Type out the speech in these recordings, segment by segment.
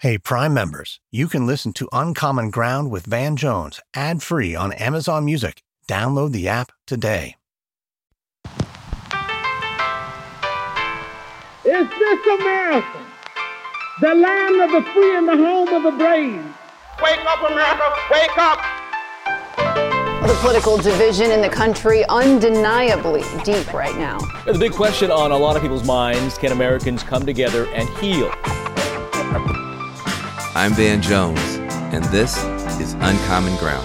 Hey, Prime members, you can listen to Uncommon Ground with Van Jones ad-free on Amazon Music. Download the app today. Is this America, the land of the free and the home of the brave? Wake up, America, wake up! The political division in the country undeniably deep right now. The big question on a lot of people's minds, can Americans come together and heal? I'm Van Jones, and this is Uncommon Ground.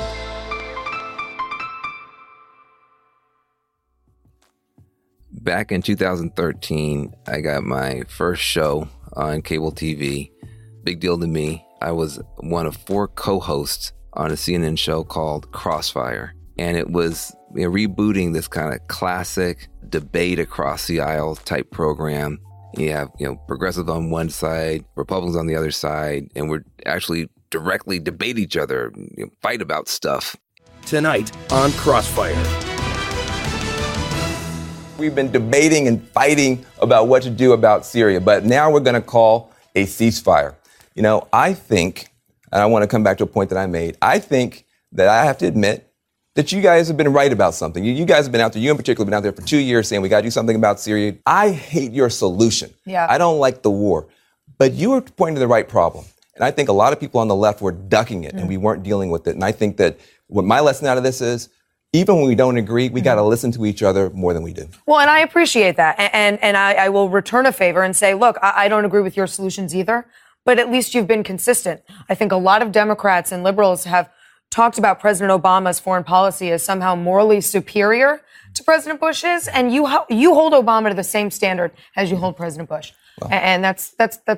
Back in 2013, I got my first show on cable TV. Big deal to me. I was one of 4 co-hosts on a CNN show called Crossfire. And it was rebooting this kind of classic debate across the aisle type program. You have, progressives on one side, Republicans on the other side, and we're actually directly debate each other, fight about stuff. Tonight on Crossfire. We've been debating and fighting about what to do about Syria, but now we're going to call a ceasefire. I think, and I want to come back to a point that I made, I think that I have to admit that you guys have been right about something. You guys have been out there, you in particular, have been out there for 2 years saying we got to do something about Syria. I hate your solution. Yeah. I don't like the war. But you were pointing to the right problem. And I think a lot of people on the left were ducking it and we weren't dealing with it. And I think that what my lesson out of this is, even when we don't agree, we got to listen to each other more than we do. Well, and I appreciate that. And I will return a favor and say, look, I don't agree with your solutions either, but at least you've been consistent. I think a lot of Democrats and liberals have talked about President Obama's foreign policy as somehow morally superior to President Bush's, and you hold Obama to the same standard as you hold President Bush. Well, and that's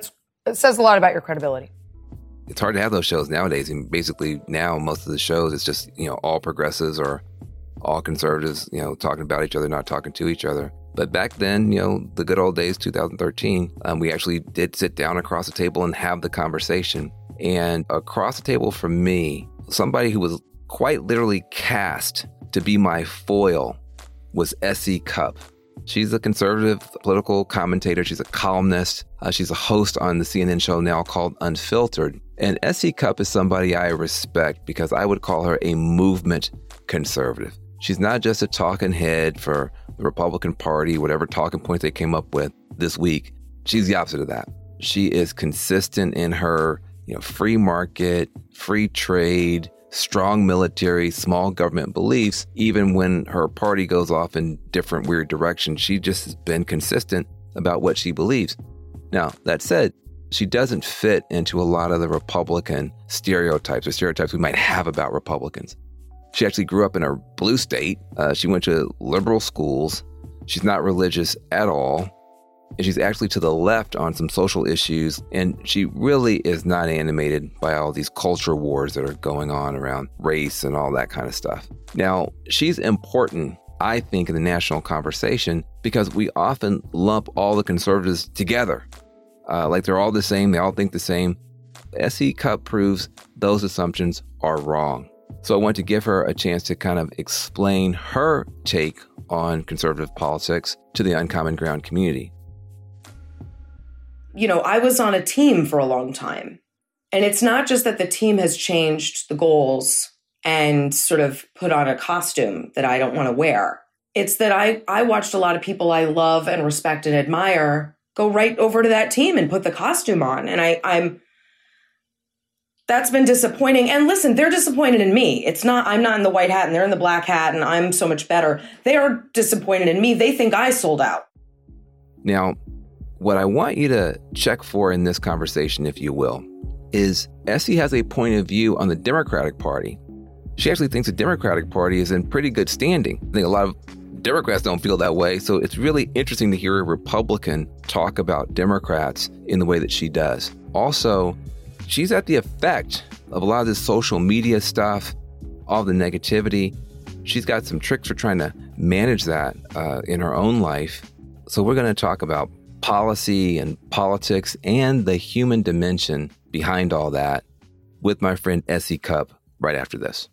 it says a lot about your credibility. It's hard to have those shows nowadays. And basically now most of the shows, it's just, all progressives or all conservatives, talking about each other, not talking to each other. But back then, the good old days, 2013, we actually did sit down across the table and have the conversation. And across the table from me, somebody who was quite literally cast to be my foil was S.E. Cupp. She's a conservative political commentator. She's a columnist. She's a host on the CNN show now called Unfiltered. And S.E. Cupp is somebody I respect because I would call her a movement conservative. She's not just a talking head for the Republican Party, whatever talking points they came up with this week. She's the opposite of that. She is consistent in her free market, free trade, strong military, small government beliefs. Even when her party goes off in different weird directions, she just has been consistent about what she believes. Now, that said, she doesn't fit into a lot of the Republican stereotypes or stereotypes we might have about Republicans. She actually grew up in a blue state. She went to liberal schools. She's not religious at all. And she's actually to the left on some social issues, and she really is not animated by all these culture wars that are going on around race and all that kind of stuff. Now, she's important, I think, in the national conversation because we often lump all the conservatives together. Like they're all the same, they all think the same. S.E. Cupp proves those assumptions are wrong. So I want to give her a chance to kind of explain her take on conservative politics to the Uncommon Ground community. I was on a team for a long time. And it's not just that the team has changed the goals and sort of put on a costume that I don't want to wear. It's that I watched a lot of people I love and respect and admire go right over to that team and put the costume on. And that's been disappointing. And listen, they're disappointed in me. I'm not in the white hat and they're in the black hat and I'm so much better. They are disappointed in me. They think I sold out. Now, what I want you to check for in this conversation, if you will, is S.E. has a point of view on the Democratic Party. She actually thinks the Democratic Party is in pretty good standing. I think a lot of Democrats don't feel that way. So it's really interesting to hear a Republican talk about Democrats in the way that she does. Also, she's at the effect of a lot of this social media stuff, all the negativity. She's got some tricks for trying to manage that in her own life. So we're going to talk about policy and politics and the human dimension behind all that with my friend S.E. Cupp right after this.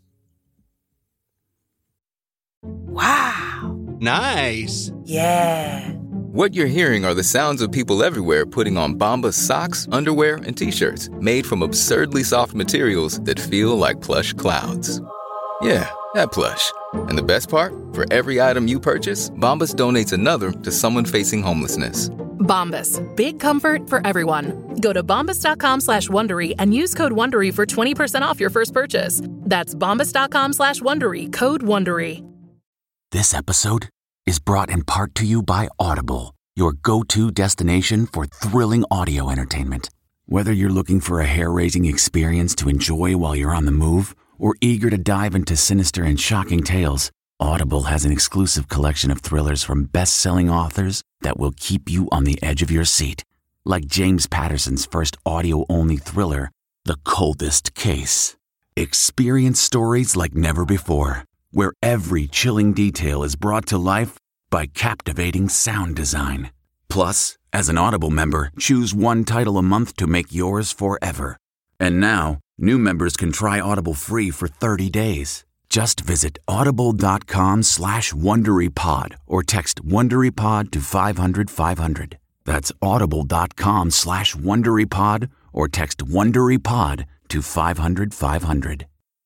Wow. Nice. Yeah. What you're hearing are the sounds of people everywhere putting on Bombas socks, underwear, and T-shirts made from absurdly soft materials that feel like plush clouds. Yeah, that plush. And the best part? For every item you purchase, Bombas donates another to someone facing homelessness. Bombas. Big comfort for everyone. Go to bombas.com/Wondery and use code Wondery for 20% off your first purchase. That's bombas.com/Wondery. Code Wondery. This episode is brought in part to you by Audible, your go-to destination for thrilling audio entertainment. Whether you're looking for a hair-raising experience to enjoy while you're on the move or eager to dive into sinister and shocking tales, Audible has an exclusive collection of thrillers from best-selling authors that will keep you on the edge of your seat. Like James Patterson's first audio-only thriller, The Coldest Case. Experience stories like never before, where every chilling detail is brought to life by captivating sound design. Plus, as an Audible member, choose one title a month to make yours forever. And now, new members can try Audible free for 30 days. Just visit audible.com/WonderyPod or text WonderyPod to 500-500. That's audible.com/WonderyPod or text WonderyPod to 500-500.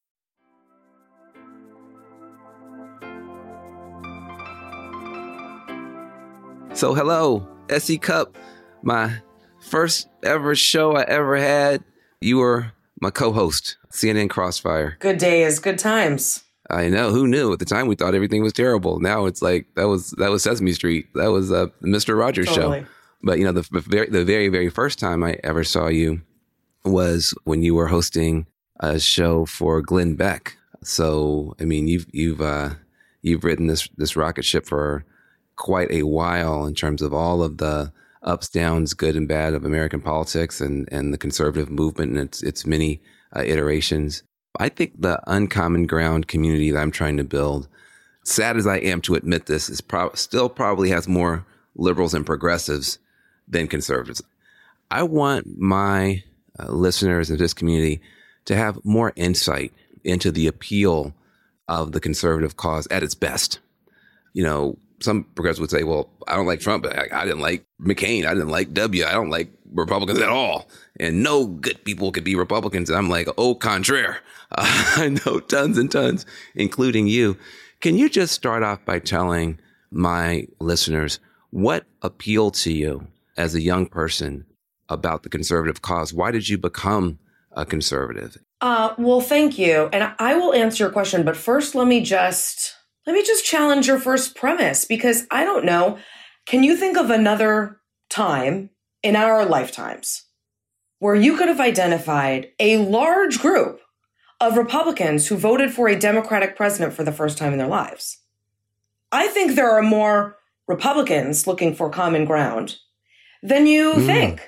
So hello, SE Cupp, my first ever show I ever had. You were my co-host, CNN Crossfire. Good days, good times. I know. Who knew? At the time, we thought everything was terrible. Now it's like that was Sesame Street. That was the Mr. Rogers show. But you know, the very, very first time I ever saw you was when you were hosting a show for Glenn Beck. So I mean, you've ridden this rocket ship for quite a while in terms of all of the ups, downs, good and bad of American politics and the conservative movement and its many iterations. I think the Uncommon Ground community that I'm trying to build, sad as I am to admit this, is still probably has more liberals and progressives than conservatives. I want my listeners in this community to have more insight into the appeal of the conservative cause at its best. You know, some progressives would say, well, I don't like Trump, but I didn't like McCain. I didn't like W. I don't like Republicans at all. And no good people could be Republicans. And I'm like, au contraire. I know tons and tons, including you. Can you just start off by telling my listeners what appealed to you as a young person about the conservative cause? Why did you become a conservative? Well, thank you. And I will answer your question. But first, let me just challenge your first premise, because I don't know. Can you think of another time in our lifetimes where you could have identified a large group of Republicans who voted for a Democratic president for the first time in their lives? I think there are more Republicans looking for common ground than you think.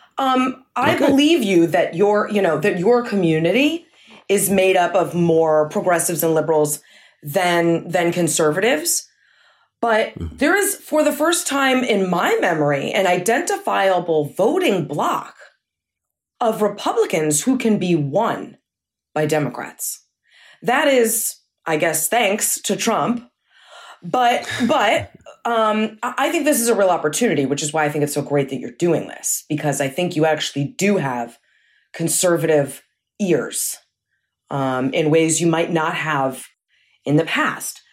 I believe you that your community is made up of more progressives and liberals than conservatives. But there is, for the first time in my memory, an identifiable voting bloc of Republicans who can be won by Democrats. That is, I guess, thanks to Trump. But I think this is a real opportunity, which is why I think it's so great that you're doing this, because I think you actually do have conservative ears in ways you might not have in the past.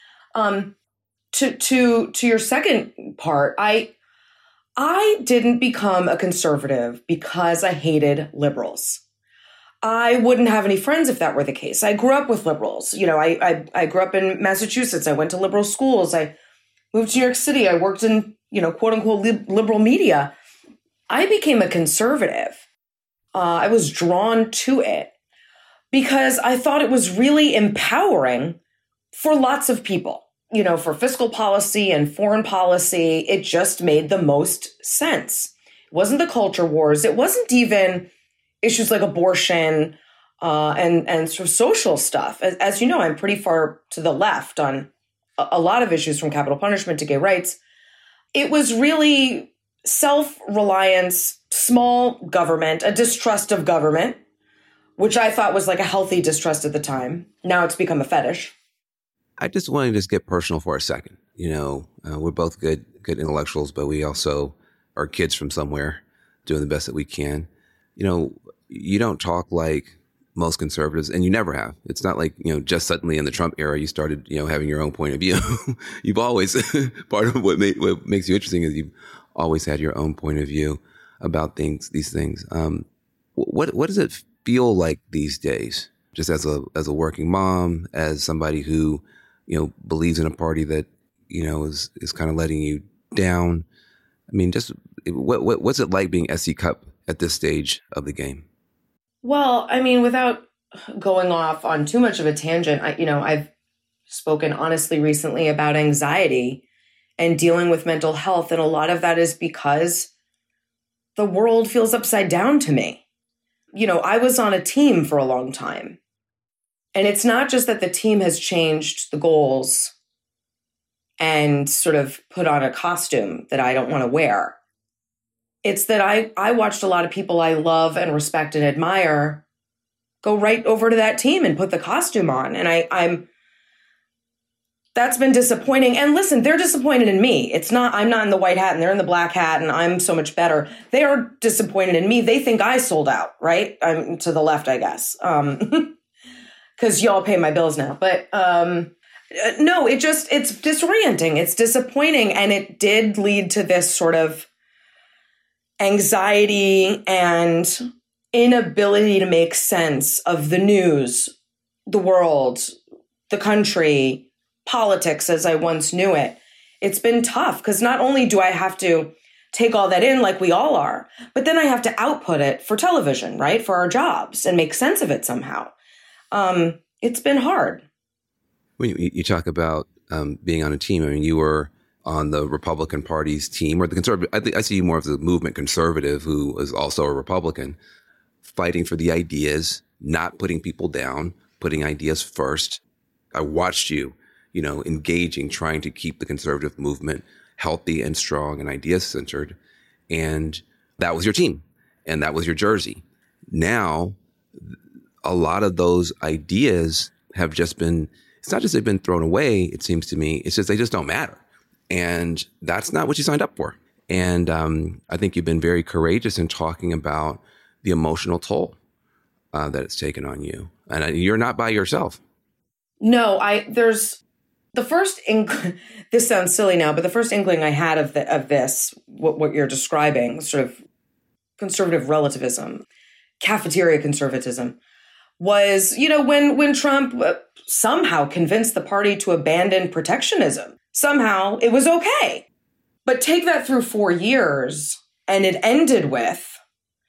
To your second part, I didn't become a conservative because I hated liberals. I wouldn't have any friends if that were the case. I grew up with liberals. You know, I grew up in Massachusetts. I went to liberal schools. I moved to New York City. I worked in, quote unquote, liberal media. I became a conservative. I was drawn to it because I thought it was really empowering for lots of people. For fiscal policy and foreign policy, it just made the most sense. It wasn't the culture wars. It wasn't even issues like abortion and sort of social stuff. As you know, I'm pretty far to the left on a lot of issues, from capital punishment to gay rights. It was really self-reliance, small government, a distrust of government, which I thought was like a healthy distrust at the time. Now it's become a fetish. I just want to get personal for a second. We're both good good intellectuals, but we also are kids from somewhere doing the best that we can. You know, you don't talk like most conservatives, and you never have. It's not like, you know, just suddenly in the Trump era, you started, you know, having your own point of view. You've always, part of what makes you interesting is you've always had your own point of view about these things. What does it feel like these days? Just as a working mom, as somebody who, you know, believes in a party that, you know, is kind of letting you down. I mean, just what's it like being SC Cup at this stage of the game? Well, I mean, without going off on too much of a tangent, I've spoken honestly recently about anxiety and dealing with mental health. And a lot of that is because the world feels upside down to me. You know, I was on a team for a long time. And it's not just that the team has changed the goals and sort of put on a costume that I don't want to wear. It's that I watched a lot of people I love and respect and admire go right over to that team and put the costume on. And that's been disappointing. And listen, they're disappointed in me. I'm not in the white hat and they're in the black hat and I'm so much better. They are disappointed in me. They think I sold out, right? I'm to the left, I guess. Because y'all pay my bills now. But no, it's disorienting. It's disappointing. And it did lead to this sort of anxiety and inability to make sense of the news, the world, the country, politics as I once knew it. It's been tough because not only do I have to take all that in like we all are, but then I have to output it for television, right? For our jobs and make sense of it somehow. It's been hard. When you talk about being on a team, I mean, you were on the Republican Party's team or the conservative. I see you more of the movement conservative who is also a Republican, fighting for the ideas, not putting people down, putting ideas first. I watched you, you know, engaging, trying to keep the conservative movement healthy and strong and ideas centered. And that was your team and that was your jersey. Now, a lot of those ideas have just been, it's not just they've been thrown away, it seems to me, it's just they just don't matter. And that's not what you signed up for. And I think you've been very courageous in talking about the emotional toll that it's taken on you. And you're not by yourself. No, there's the first this sounds silly now, but the first inkling I had of this, what you're describing, sort of conservative relativism, cafeteria conservatism, was, you know, when Trump somehow convinced the party to abandon protectionism. Somehow it was okay. But take that through 4 years, and it ended with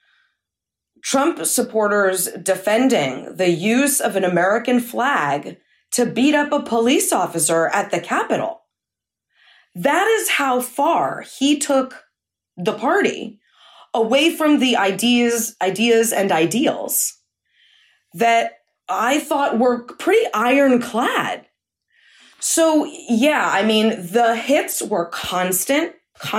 Trump supporters defending the use of an American flag to beat up a police officer at the Capitol. That is how far he took the party away from the ideas and ideals that I thought were pretty ironclad. So, yeah, I mean, the hits were constant,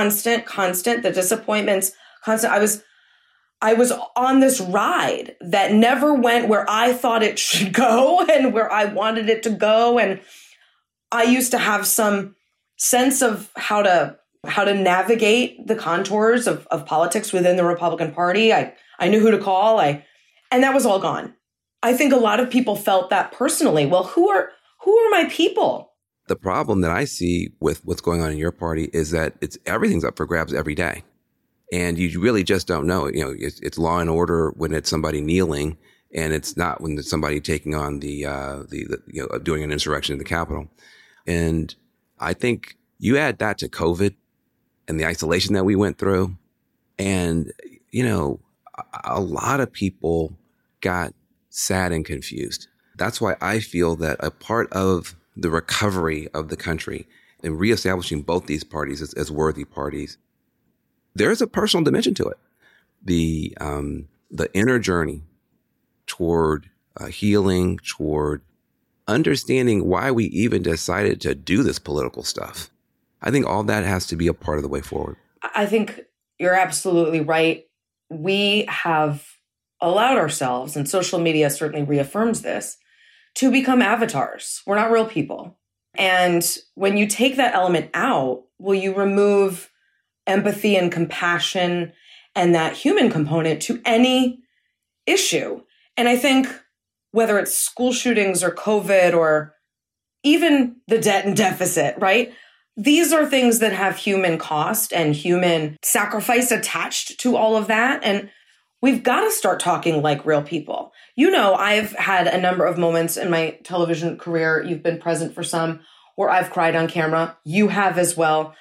the disappointments, constant. I was on this ride that never went where I thought it should go and where I wanted it to go. And I used to have some sense of how to navigate the contours of politics within the Republican Party. I knew who to call. And that was all gone. I think a lot of people felt that personally. Well, who are my people? The problem that I see with what's going on in your party is that everything's up for grabs every day. And you really just don't know. You know, it's law and order when it's somebody kneeling, and it's not when it's somebody taking on the doing an insurrection in the Capitol. And I think you add that to COVID and the isolation that we went through, and you know, a lot of people got sad and confused. That's why I feel that a part of the recovery of the country and reestablishing both these parties as worthy parties, there's a personal dimension to it. The inner journey toward healing, toward understanding why we even decided to do this political stuff. I think all that has to be a part of the way forward. I think you're absolutely right. We have allowed ourselves, and social media certainly reaffirms this, to become avatars. We're not real people. And when you take that element out, will you remove empathy and compassion and that human component to any issue? And I think whether it's school shootings or COVID or even the debt and deficit, right? These are things that have human cost and human sacrifice attached to all of that. And we've got to start talking like real people. You know, I've had a number of moments in my television career. You've been present for some where I've cried on camera. You have as well.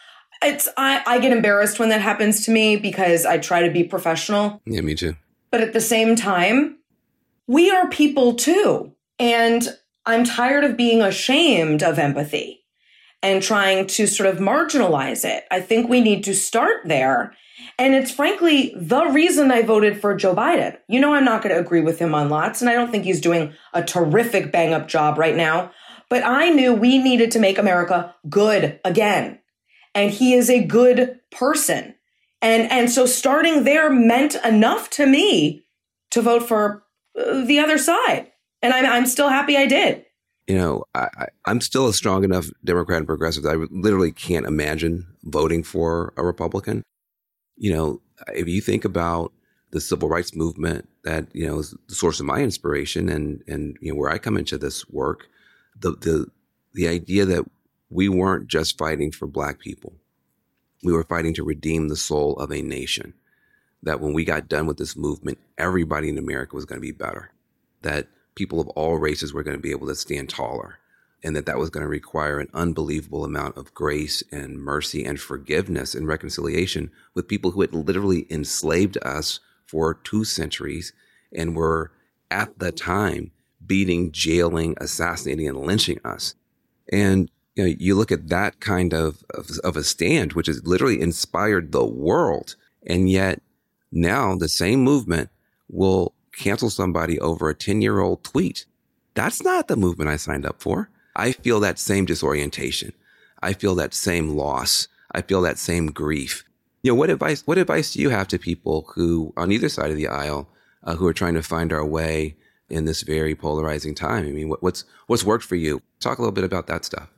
I get embarrassed when that happens to me because I try to be professional. Yeah, me too. But at the same time, we are people too. And I'm tired of being ashamed of empathy and trying to sort of marginalize it. I think we need to start there. And it's frankly the reason I voted for Joe Biden. You know, I'm not going to agree with him on lots, and I don't think he's doing a terrific bang-up job right now. But I knew we needed to make America good again. And he is a good person. And so starting there meant enough to me to vote for the other side. And I'm still happy I did. You know, I'm still a strong enough Democrat and progressive that I literally can't imagine voting for a Republican. You know, if you think about the civil rights movement that, you know, is the source of my inspiration and you know, where I come into this work, the idea that we weren't just fighting for Black people. We were fighting to redeem the soul of a nation. That when we got done with this movement, everybody in America was going to be better. That people of all races were going to be able to stand taller. And that was going to require an unbelievable amount of grace and mercy and forgiveness and reconciliation with people who had literally enslaved us for 2 centuries and were at the time beating, jailing, assassinating, and lynching us. And you know, you look at that kind of a stand, which has literally inspired the world. And yet now the same movement will cancel somebody over a 10-year-old tweet. That's not the movement I signed up for. I feel that same disorientation. I feel that same loss. I feel that same grief. You know, what advice do you have to people who, on either side of the aisle, who are trying to find our way in this very polarizing time? I mean, what's worked for you? Talk a little bit about that stuff.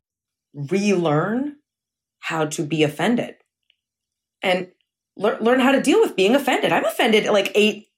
Relearn how to be offended and learn how to deal with being offended. I'm offended like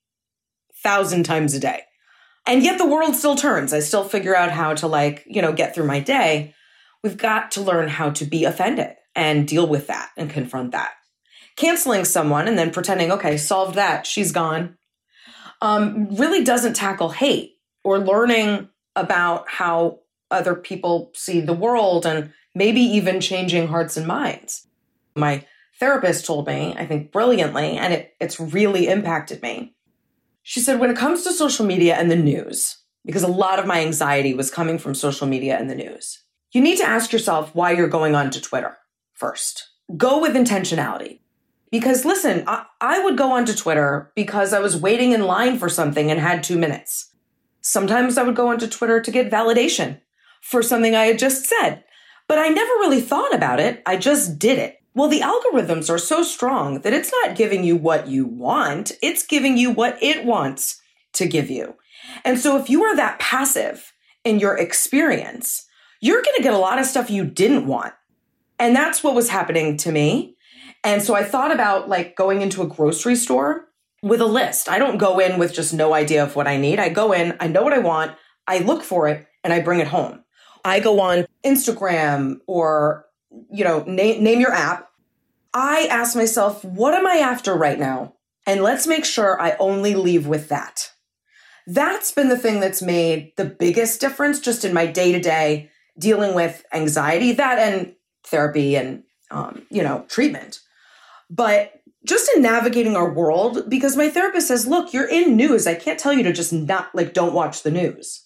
8,000 times a day. And yet the world still turns. I still figure out how to get through my day. We've got to learn how to be offended and deal with that and confront that. Canceling someone and then pretending, okay, solved that, she's gone, really doesn't tackle hate or learning about how other people see the world and maybe even changing hearts and minds. My therapist told me, I think brilliantly, and it's really impacted me. She said, when it comes to social media and the news, because a lot of my anxiety was coming from social media and the news, you need to ask yourself why you're going on to Twitter first. Go with intentionality. Because listen, I would go onto Twitter because I was waiting in line for something and had 2 minutes. Sometimes I would go onto Twitter to get validation for something I had just said. But I never really thought about it. I just did it. Well, the algorithms are so strong that it's not giving you what you want. It's giving you what it wants to give you. And so if you are that passive in your experience, you're going to get a lot of stuff you didn't want. And that's what was happening to me. And so I thought about going into a grocery store with a list. I don't go in with just no idea of what I need. I go in, I know what I want, I look for it, and I bring it home. I go on Instagram or, name your app. I ask myself, what am I after right now? And let's make sure I only leave with that. That's been the thing that's made the biggest difference just in my day-to-day dealing with anxiety, that and therapy and, treatment. But just in navigating our world, because my therapist says, look, you're in news. I can't tell you to just don't watch the news.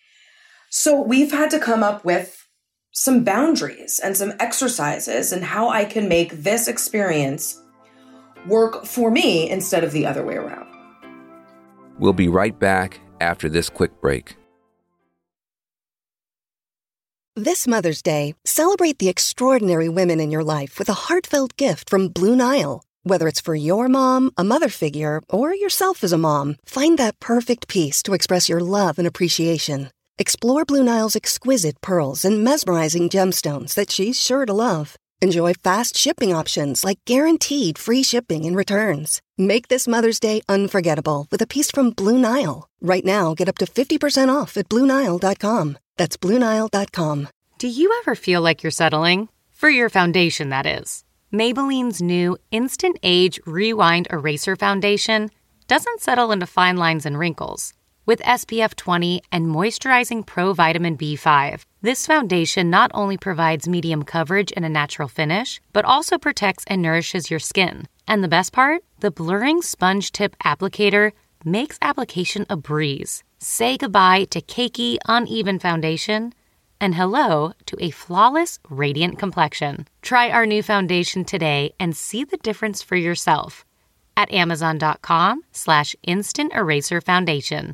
So we've had to come up with some boundaries and some exercises and how I can make this experience work for me instead of the other way around. We'll be right back after this quick break. This Mother's Day, celebrate the extraordinary women in your life with a heartfelt gift from Blue Nile. Whether it's for your mom, a mother figure, or yourself as a mom, find that perfect piece to express your love and appreciation. Explore Blue Nile's exquisite pearls and mesmerizing gemstones that she's sure to love. Enjoy fast shipping options like guaranteed free shipping and returns. Make this Mother's Day unforgettable with a piece from Blue Nile. Right now, get up to 50% off at BlueNile.com. That's BlueNile.com. Do you ever feel like you're settling? For your foundation, that is. Maybelline's new Instant Age Rewind Eraser Foundation doesn't settle into fine lines and wrinkles. With SPF 20 and moisturizing Pro Vitamin B5, this foundation not only provides medium coverage and a natural finish, but also protects and nourishes your skin. And the best part? The blurring sponge tip applicator makes application a breeze. Say goodbye to cakey, uneven foundation and hello to a flawless, radiant complexion. Try our new foundation today and see the difference for yourself at Amazon.com/Instant Eraser Foundation.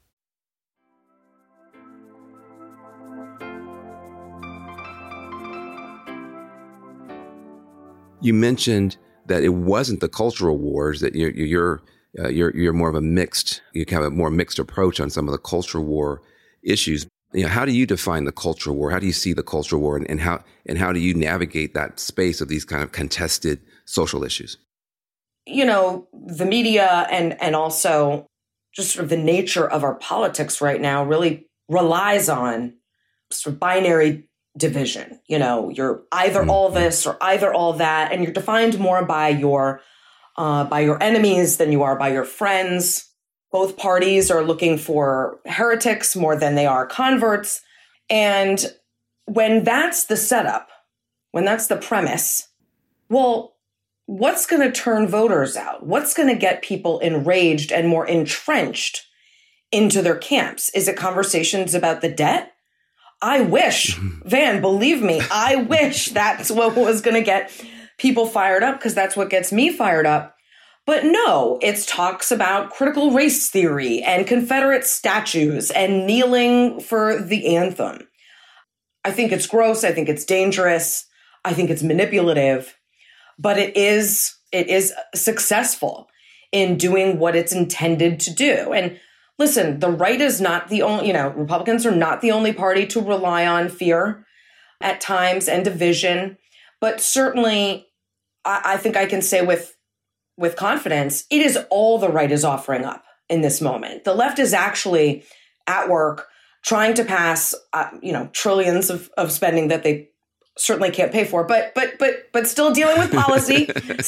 You mentioned that it wasn't the cultural wars, that you're more of a mixed, you have a more mixed approach on some of the cultural war issues. How do you define the cultural war? How do you see the cultural war, and how do you navigate that space of these kind of contested social issues? The media and also just sort of the nature of our politics right now really relies on sort of binary division. You're either all this or either all that, and you're defined more by your enemies than you are by your friends. Both parties are looking for heretics more than they are converts. And when that's the setup, when that's the premise, well, what's going to turn voters out? What's going to get people enraged and more entrenched into their camps? Is it conversations about the debt? I wish, Van, believe me, I wish that's what was going to get people fired up, because that's what gets me fired up. But no, it's talks about critical race theory and Confederate statues and kneeling for the anthem. I think it's gross. I think it's dangerous. I think it's manipulative. But it is successful in doing what it's intended to do. And listen, the right is not the only, Republicans are not the only party to rely on fear at times and division. But certainly, I think I can say with confidence, it is all the right is offering up in this moment. The left is actually at work trying to pass, trillions of spending that they certainly can't pay for, but still dealing with policy,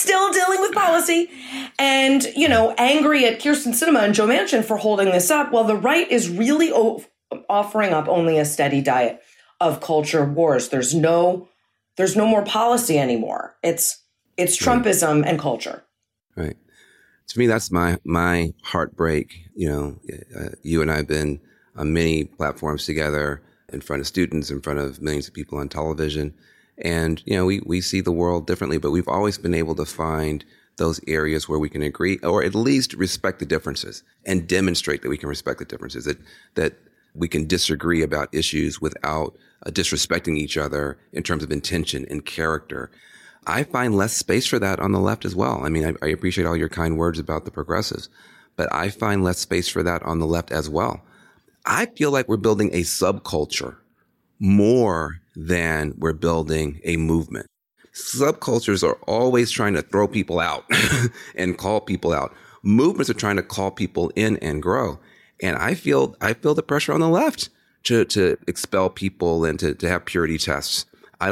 and, angry at Kyrsten Sinema and Joe Manchin for holding this up, while the right is really offering up only a steady diet of culture wars. There's no more policy anymore. It's Trumpism and culture. Right. To me, that's my heartbreak. You and I have been on many platforms together, in front of students, in front of millions of people on television. And, we see the world differently, but we've always been able to find those areas where we can agree, or at least respect the differences and demonstrate that we can respect the differences, that we can disagree about issues without disrespecting each other in terms of intention and character. I find less space for that on the left as well. I mean, I appreciate all your kind words about the progressives, but I find less space for that on the left as well. I feel like we're building a subculture more than we're building a movement. Subcultures are always trying to throw people out and call people out. Movements are trying to call people in and grow. And I feel the pressure on the left to expel people and to have purity tests.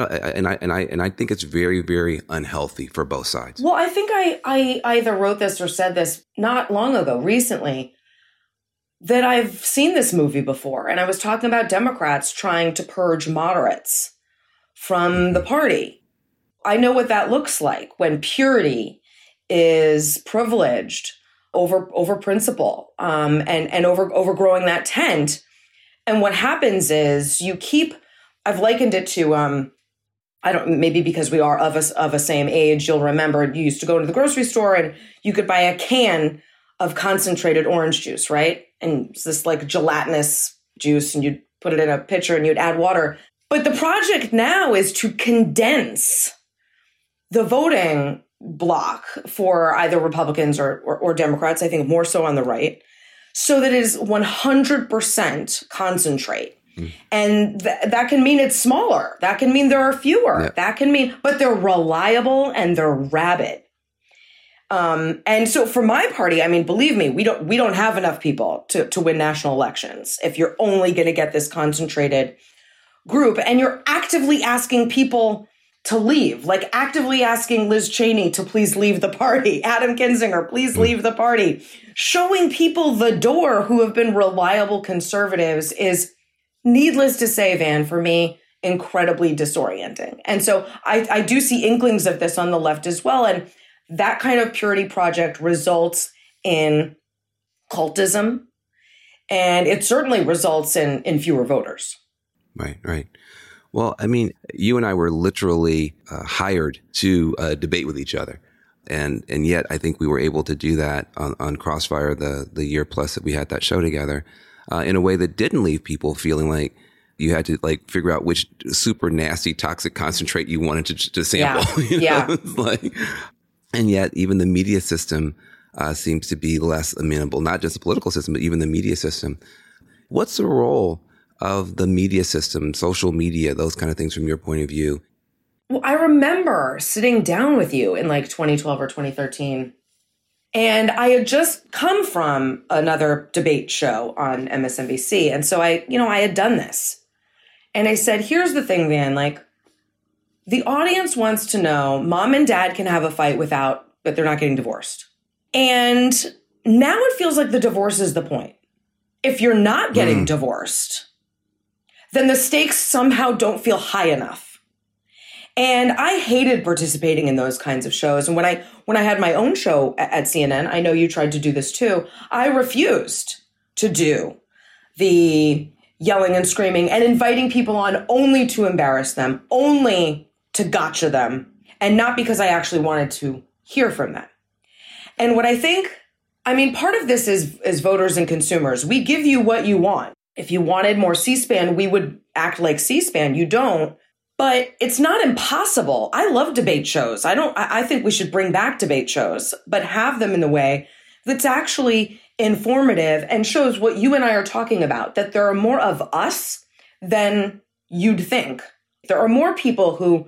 I think it's very, very unhealthy for both sides. Well, I think I either wrote this or said this not long ago, recently, that I've seen this movie before. And I was talking about Democrats trying to purge moderates from the party. I know what that looks like when purity is privileged over principle, and overgrowing that tent. And what happens is I've likened it to, maybe because we are of a same age, you'll remember you used to go to the grocery store and you could buy a can of concentrated orange juice, right? And it's this like gelatinous juice, and you'd put it in a pitcher and you'd add water. But the project now is to condense the voting block for either Republicans or Democrats, I think more so on the right, so that it is 100% concentrate. And that can mean it's smaller. That can mean there are fewer. Yep. That can mean, but they're reliable and they're rabid. And so for my party, I mean, believe me, we don't have enough people to win national elections if you're only going to get this concentrated group. And you're actively asking people to leave, like actively asking Liz Cheney to please leave the party, Adam Kinzinger, please leave the party. Showing people the door who have been reliable conservatives is, needless to say, Van, for me, incredibly disorienting. And so I do see inklings of this on the left as well. And that kind of purity project results in cultism, and it certainly results in fewer voters. Right. Well, I mean, you and I were literally hired to debate with each other. And yet I think we were able to do that on Crossfire, the year plus that we had that show together, in a way that didn't leave people feeling like you had to like figure out which super nasty toxic concentrate you wanted to sample. Yeah. And yet even the media system seems to be less amenable, not just the political system, but even the media system. What's the role of the media system, social media, those kind of things from your point of view? Well, I remember sitting down with you in like 2012 or 2013, and I had just come from another debate show on MSNBC. And so I had done this. And I said, here's the thing, Van, like, the audience wants to know mom and dad can have a fight but they're not getting divorced. And now it feels like the divorce is the point. If you're not getting divorced, then the stakes somehow don't feel high enough. And I hated participating in those kinds of shows. And when I had my own show at CNN, I know you tried to do this too, I refused to do the yelling and screaming and inviting people on only to embarrass them, only to gotcha them, and not because I actually wanted to hear from them. And what I think, I mean, part of this is voters and consumers. We give you what you want. If you wanted more C-SPAN, we would act like C-SPAN. You don't. But it's not impossible. I love debate shows. I think we should bring back debate shows, but have them in a way that's actually informative and shows what you and I are talking about, that there are more of us than you'd think. There are more people who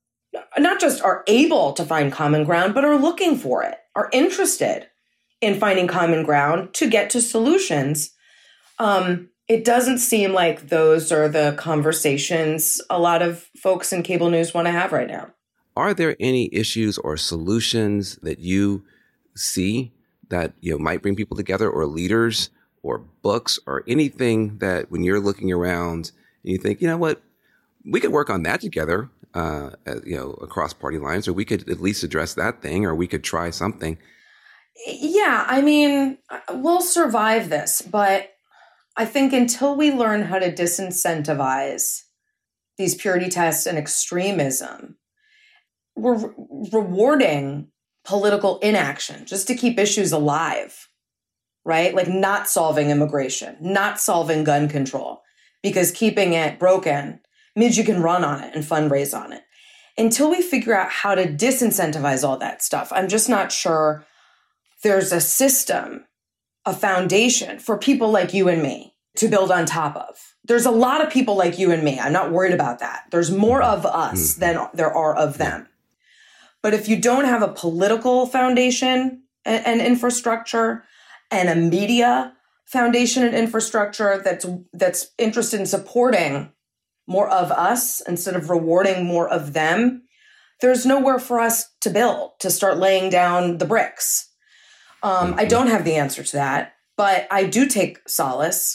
not just are able to find common ground, but are looking for it, are interested in finding common ground to get to solutions. It doesn't seem like those are the conversations a lot of folks in cable news want to have right now. Are there any issues or solutions that you see that might bring people together, or leaders or books or anything that when you're looking around and you think, you know what, we could work on that together, across party lines, or we could at least address that thing, or we could try something? Yeah, I mean, we'll survive this, but I think until we learn how to disincentivize these purity tests and extremism, we're rewarding political inaction just to keep issues alive, right? Like not solving immigration, not solving gun control, because keeping it broken means you can run on it and fundraise on it. Until we figure out how to disincentivize all that stuff, I'm just not sure there's a system, a foundation for people like you and me to build on top of. There's a lot of people like you and me. I'm not worried about that. There's more of us than there are of them. But if you don't have a political foundation and infrastructure, and a media foundation and infrastructure that's interested in supporting more of us instead of rewarding more of them, there's nowhere for us to build, to start laying down the bricks. I don't have the answer to that, but I do take solace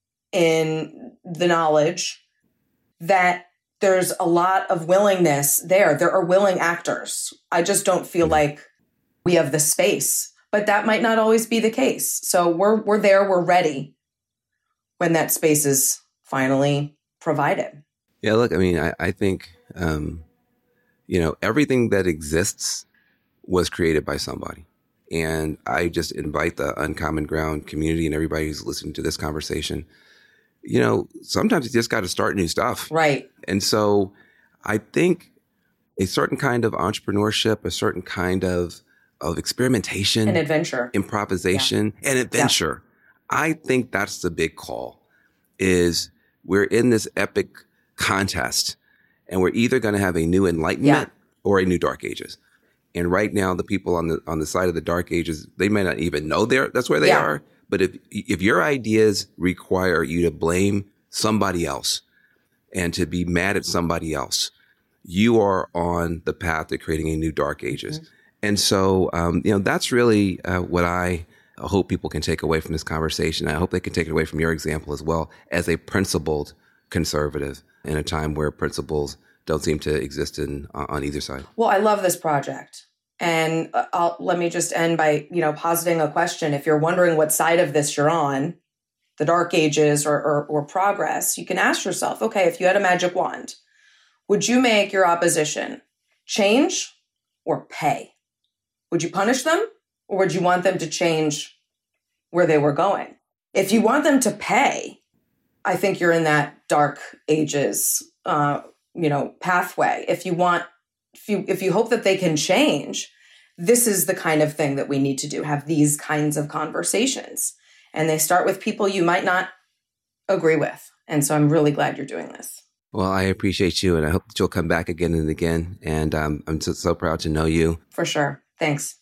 in the knowledge that there's a lot of willingness there. There are willing actors. I just don't feel like we have the space, but that might not always be the case. So we're there, we're ready when that space is finally provided. Yeah, look, I mean, I think, everything that exists was created by somebody. And I just invite the Uncommon Ground community and everybody who's listening to this conversation, sometimes you just got to start new stuff. Right. And so I think a certain kind of entrepreneurship, a certain kind of experimentation. An adventure. Improvisation and adventure. I think that's the big call, is we're in this epic contest, and we're either going to have a new Enlightenment or a new Dark Ages. And right now, the people on the side of the Dark Ages, they may not even know that's where they are. But if your ideas require you to blame somebody else and to be mad at somebody else, you are on the path to creating a new Dark Ages. Mm-hmm. And so, that's really what I hope people can take away from this conversation. I hope they can take it away from your example as well, as a principled conservative in a time where principles don't seem to exist on either side. Well, I love this project. And let me just end by, positing a question. If you're wondering what side of this you're on, the Dark Ages or progress, you can ask yourself, okay, if you had a magic wand, would you make your opposition change or pay? Would you punish them, or would you want them to change where they were going? If you want them to pay, I think you're in that Dark Ages, pathway. If you hope that they can change, this is the kind of thing that we need to do, have these kinds of conversations. And they start with people you might not agree with. And so I'm really glad you're doing this. Well, I appreciate you, and I hope that you'll come back again and again. And I'm so proud to know you. For sure. Thanks.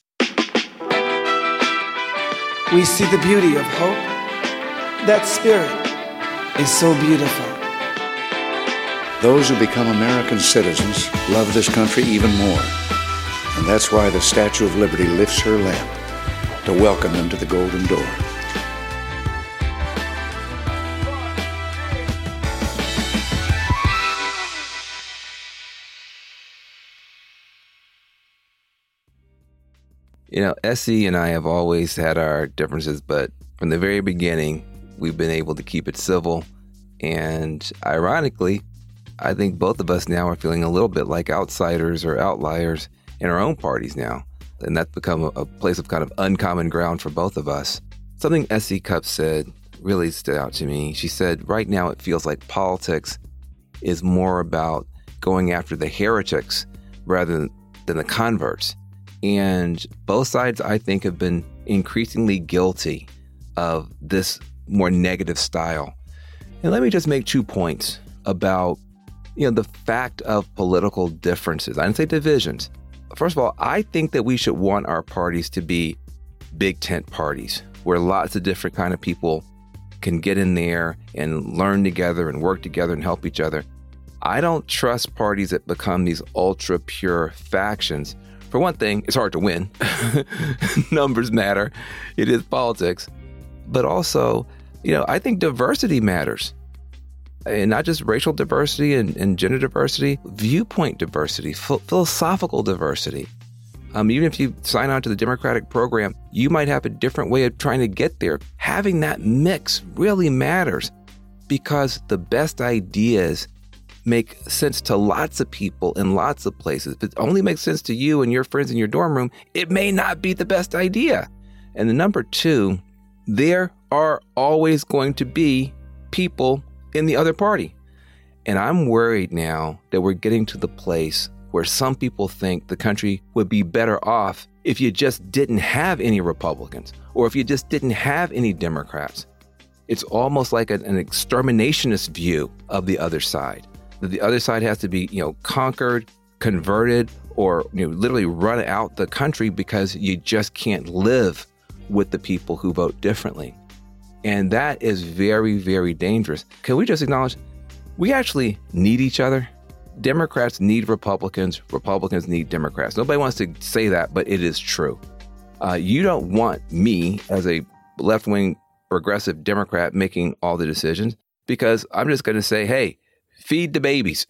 We see the beauty of hope. That spirit is so beautiful. Those who become American citizens love this country even more. And that's why the Statue of Liberty lifts her lamp to welcome them to the Golden Door. Essie and I have always had our differences, but from the very beginning, we've been able to keep it civil. And ironically, I think both of us now are feeling a little bit like outsiders or outliers in our own parties now. And that's become a place of kind of uncommon ground for both of us. Something Essie Cupp said really stood out to me. She said, right now it feels like politics is more about going after the heretics rather than the converts. And both sides, I think, have been increasingly guilty of this more negative style. And let me just make 2 points about, the fact of political differences. I didn't say divisions. First of all, I think that we should want our parties to be big tent parties where lots of different kind of people can get in there and learn together and work together and help each other. I don't trust parties that become these ultra pure factions. For one thing, it's hard to win. Numbers matter. It is politics. But also, I think diversity matters. And not just racial diversity and gender diversity, viewpoint diversity, philosophical diversity. Even if you sign on to the Democratic program, you might have a different way of trying to get there. Having that mix really matters because the best ideas make sense to lots of people in lots of places. If it only makes sense to you and your friends in your dorm room, it may not be the best idea. And the number 2, there are always going to be people in the other party. And I'm worried now that we're getting to the place where some people think the country would be better off if you just didn't have any Republicans or if you just didn't have any Democrats. It's almost like an exterminationist view of the other side. That the other side has to be, conquered, converted, or literally run out the country because you just can't live with the people who vote differently. And that is very, very dangerous. Can we just acknowledge we actually need each other? Democrats need Republicans. Republicans need Democrats. Nobody wants to say that, but it is true. You don't want me as a left-wing progressive Democrat making all the decisions because I'm just going to say, hey, feed the babies.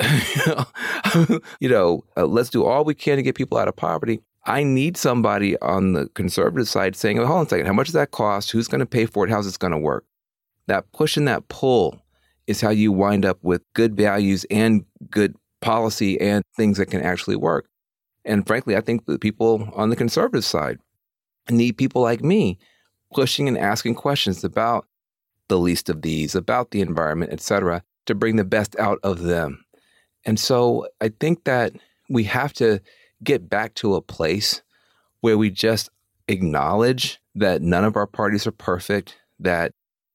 Let's do all we can to get people out of poverty. I need somebody on the conservative side saying, oh, hold on a second, how much does that cost? Who's going to pay for it? How's this going to work? That push and that pull is how you wind up with good values and good policy and things that can actually work. And frankly, I think the people on the conservative side need people like me pushing and asking questions about the least of these, about the environment, et cetera, to bring the best out of them. And so I think that we have to get back to a place where we just acknowledge that none of our parties are perfect, that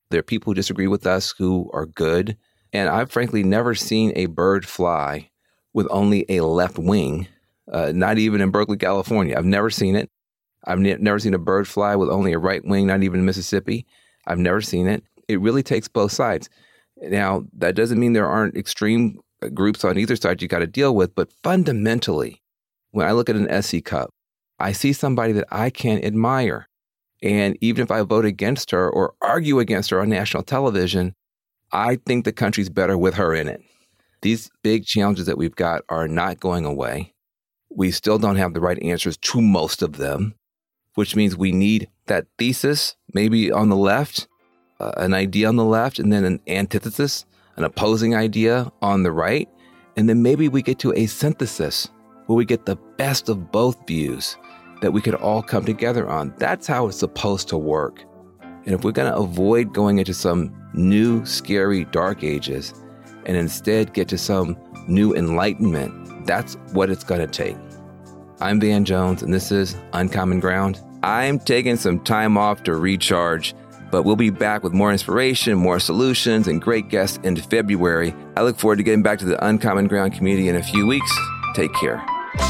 There are people who disagree with us who are good. And I've frankly never seen a bird fly with only a left wing, not even in Berkeley, California. I've never seen it. I've never seen a bird fly with only a right wing, not even in Mississippi. I've never seen it. It really takes both sides. Now, that doesn't mean there aren't extreme groups on either side you got to deal with, but fundamentally, when I look at an SC Cup, I see somebody that I can admire. And even if I vote against her or argue against her on national television, I think the country's better with her in it. These big challenges that we've got are not going away. We still don't have the right answers to most of them, which means we need that thesis, maybe on the left, an idea on the left, and then an antithesis, an opposing idea on the right. And then maybe we get to a synthesis where we get the best of both views that we could all come together on. That's how it's supposed to work. And if we're going to avoid going into some new, scary dark ages and instead get to some new enlightenment, that's what it's going to take. I'm Van Jones, and this is Uncommon Ground. I'm taking some time off to recharge, but we'll be back with more inspiration, more solutions, and great guests in February. I look forward to getting back to the Uncommon Ground community in a few weeks. Take care.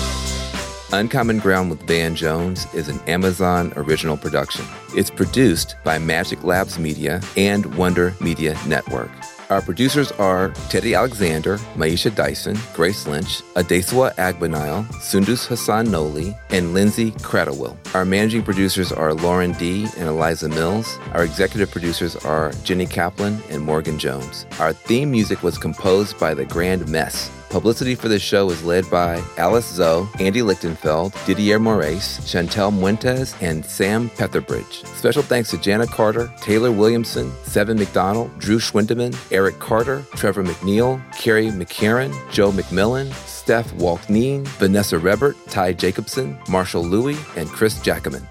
Uncommon Ground with Van Jones is an Amazon original production. It's produced by Magic Labs Media and Wonder Media Network. Our producers are Teddy Alexander, Maisha Dyson, Grace Lynch, Adeswa Agbanile, Sundus Hassan Noli, and Lindsay Cradlewill. Our managing producers are Lauren D. and Eliza Mills. Our executive producers are Jenny Kaplan and Morgan Jones. Our theme music was composed by The Grand Mess. Publicity for this show is led by Alice Zoe, Andy Lichtenfeld, Didier Moraes, Chantel Muentes, and Sam Petherbridge. Special thanks to Jana Carter, Taylor Williamson, Seven McDonald, Drew Schwindeman, Eric Carter, Trevor McNeil, Carrie McCarran, Joe McMillan, Steph Walkneen, Vanessa Rebert, Ty Jacobson, Marshall Louie, and Chris Jackaman.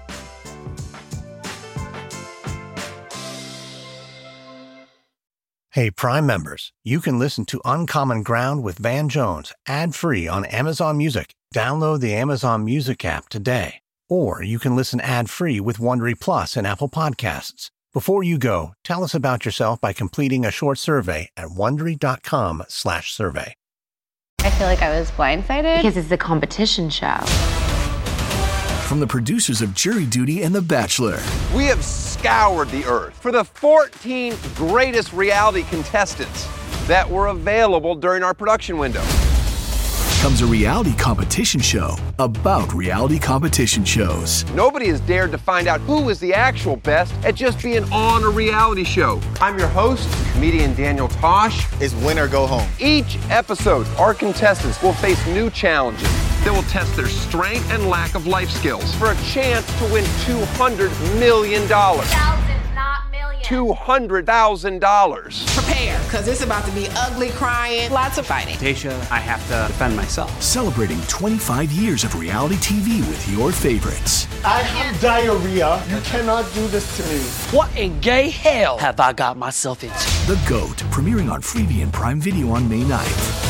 Hey, Prime members, you can listen to Uncommon Ground with Van Jones ad-free on Amazon Music. Download the Amazon Music app today. Or you can listen ad-free with Wondery Plus and Apple Podcasts. Before you go, tell us about yourself by completing a short survey at Wondery.com/survey. I feel like I was blindsided because it's a competition show. From the producers of Jury Duty and The Bachelor. We have scoured the earth for the 14 greatest reality contestants that were available during our production window. Comes a reality competition show about reality competition shows. Nobody has dared to find out who is the actual best at just being on a reality show. I'm your host, comedian Daniel Tosh. It's win or go home. Each episode, our contestants will face new challenges that will test their strength and lack of life skills for a chance to win $200 million. Thousands, not millions. $200,000. Prepare, because it's about to be ugly, crying, lots of fighting. Tasha, I have to defend myself. Celebrating 25 years of reality TV with your favorites. I have diarrhea. You cannot do this to me. What in gay hell have I got myself into? The GOAT, premiering on Freevee and Prime Video on May 9th.